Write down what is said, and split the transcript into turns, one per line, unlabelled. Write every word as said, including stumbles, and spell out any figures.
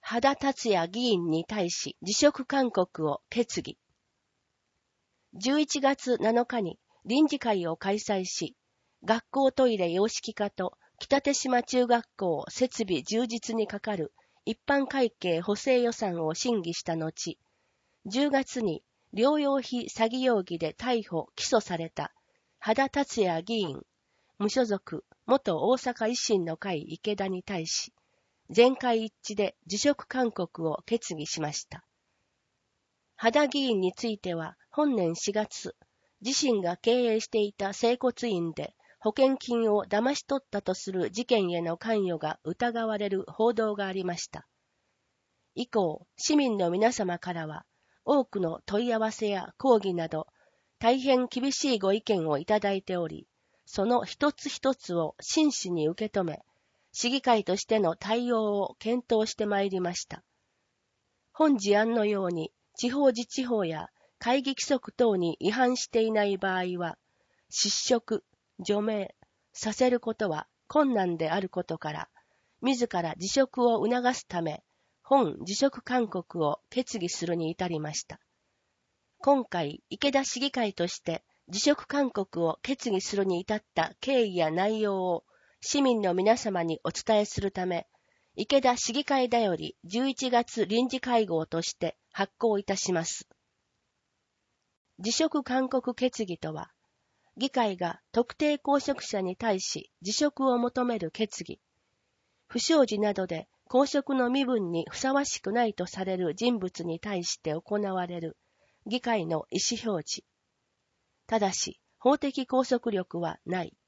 羽田達也議員に対し辞職勧告を決議。じゅういちがつなのかに臨時会を開催し、学校トイレ洋式化と北手島中学校設備充実にかかる一般会計補正予算を審議した後、じゅうがつに療養費詐欺容疑で逮捕・起訴された羽田達也議員、無所属、元大阪維新の会池田に対し、全会一致で辞職勧告を決議しました。羽田議員については本年しがつ、自身が経営していた整骨院で保険金を騙し取ったとする事件への関与が疑われる報道がありました。以降、市民の皆様からは多くの問い合わせや抗議など大変厳しいご意見をいただいており、その一つ一つを真摯に受け止め、市議会としての対応を検討してまいりました。本事案のように地方自治法や会議規則等に違反していない場合は、失職、除名させることは困難であることから、自ら辞職を促すため、本辞職勧告を決議するに至りました。今回、池田市議会として辞職勧告を決議するに至った経緯や内容を市民の皆様にお伝えするため、池田市議会だよりじゅういちがつ臨時会合として発行いたします。辞職勧告決議とは、議会が特定公職者に対し辞職を求める決議、不祥事などで公職の身分にふさわしくないとされる人物に対して行われる議会の意思表示。ただし、法的拘束力はない。